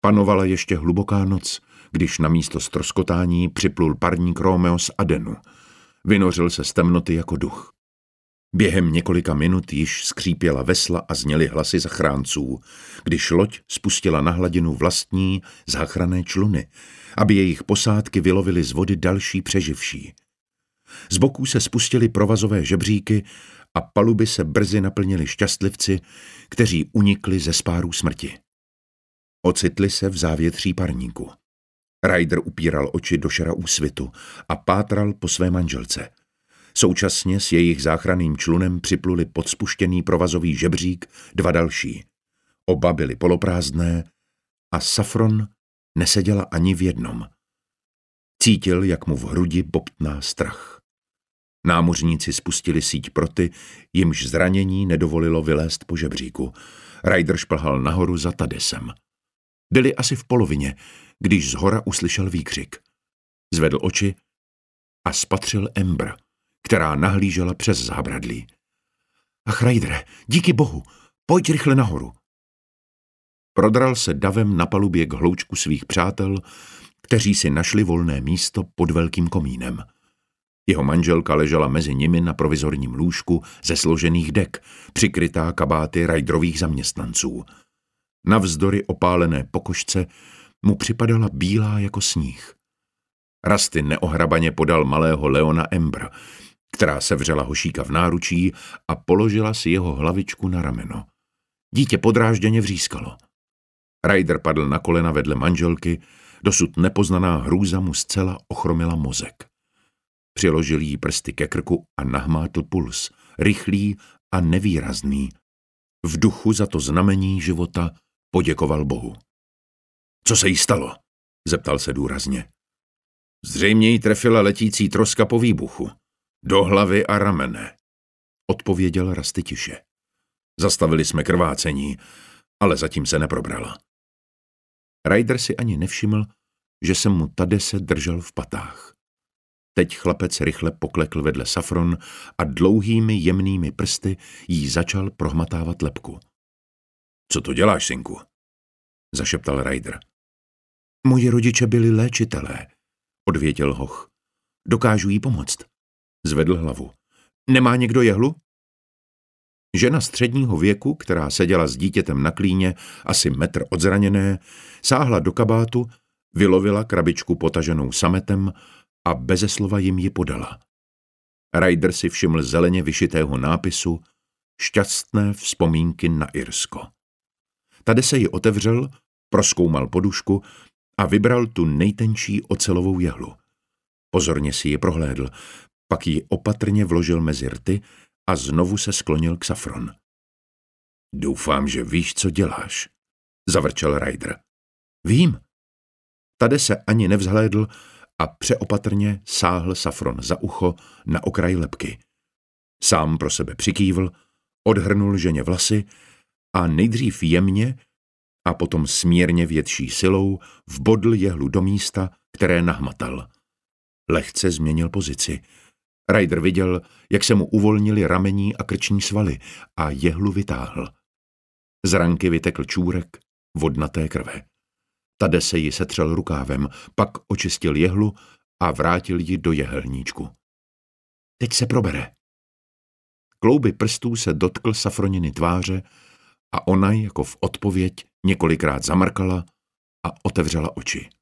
Panovala ještě hluboká noc, když na místo ztroskotání připlul parník Romeo z Adenu. Vynořil se z temnoty jako duch. Během několika minut již skřípěla vesla a zněly hlasy zachránců, když loď spustila na hladinu vlastní záchranné čluny, aby jejich posádky vylovily z vody další přeživší. Z boků se spustily provazové žebříky a paluby se brzy naplnily šťastlivci, kteří unikli ze spárů smrti. Ocitli se v závětří parníku. Ryder upíral oči do šera úsvitu a pátral po své manželce. Současně s jejich záchranným člunem připluli pod spuštěný provazový žebřík dva další. Oba byly poloprázdné a Saffron neseděla ani v jednom. Cítil, jak mu v hrudi bobtná strach. Námořníci spustili síť pro ty, jimž zranění nedovolilo vylézt po žebříku. Ryder šplhal nahoru za Tadesem. Byli asi v polovině, když zhora uslyšel výkřik. Zvedl oči a spatřil Ember, která nahlížela přes zábradlí. Ach, Rydere, díky bohu, pojď rychle nahoru. Prodral se davem na palubě k hloučku svých přátel, kteří si našli volné místo pod velkým komínem. Jeho manželka ležela mezi nimi na provizorním lůžku ze složených dek, přikrytá kabáty Ryderových zaměstnanců. Navzdory opálené pokožce mu připadala bílá jako sníh. Rusty neohrabaně podal malého Leona Ember, která sevřela hošíka v náručí a položila si jeho hlavičku na rameno. Dítě podrážděně vřískalo. Ryder padl na kolena vedle manželky, dosud nepoznaná hrůza mu zcela ochromila mozek. Přiložil jí prsty ke krku a nahmátl puls, rychlý a nevýrazný. V duchu za to znamení života poděkoval Bohu. Co se jí stalo? Zeptal se důrazně. Zřejmě jí trefila letící troska po výbuchu. Do hlavy a ramene, odpověděl Rusty tiše. Zastavili jsme krvácení, ale zatím se neprobrala. Ryder si ani nevšiml, že se mu Tadese držel v patách. Teď chlapec rychle poklekl vedle Saffron a dlouhými jemnými prsty jí začal prohmatávat lebku. Co to děláš, synku? Zašeptal Ryder. Moji rodiče byli léčitelé, odvětil hoch. Dokážu jí pomoct. Zvedl hlavu. Nemá někdo jehlu? Žena středního věku, která seděla s dítětem na klíně, asi metr od zraněné, sáhla do kabátu, vylovila krabičku potaženou sametem a beze slova jim ji podala. Ryder si všiml zeleně vyšitého nápisu Šťastné vzpomínky na Irsko. Tady se ji otevřel, prozkoumal podušku a vybral tu nejtenčí ocelovou jehlu. Pozorně si ji prohlédl, pak ji opatrně vložil mezi rty a znovu se sklonil k Saffron. Doufám, že víš, co děláš, zavrčel Ryder. Vím. Tady se ani nevzhlédl a přeopatrně sáhl Saffron za ucho na okraj lebky. Sám pro sebe přikývl, odhrnul ženě vlasy a nejdřív jemně a potom smírně větší silou vbodl jehlu do místa, které nahmatal. Lehce změnil pozici. Ryder viděl, jak se mu uvolnili ramení a krční svaly a jehlu vytáhl. Z ranky vytekl čůrek vodnaté krve. Tadese ji setřel rukávem, pak očistil jehlu a vrátil ji do jehelníčku. Teď se probere. Klouby prstů se dotkl Saffroniny tváře a ona jako v odpověď několikrát zamrkala a otevřela oči.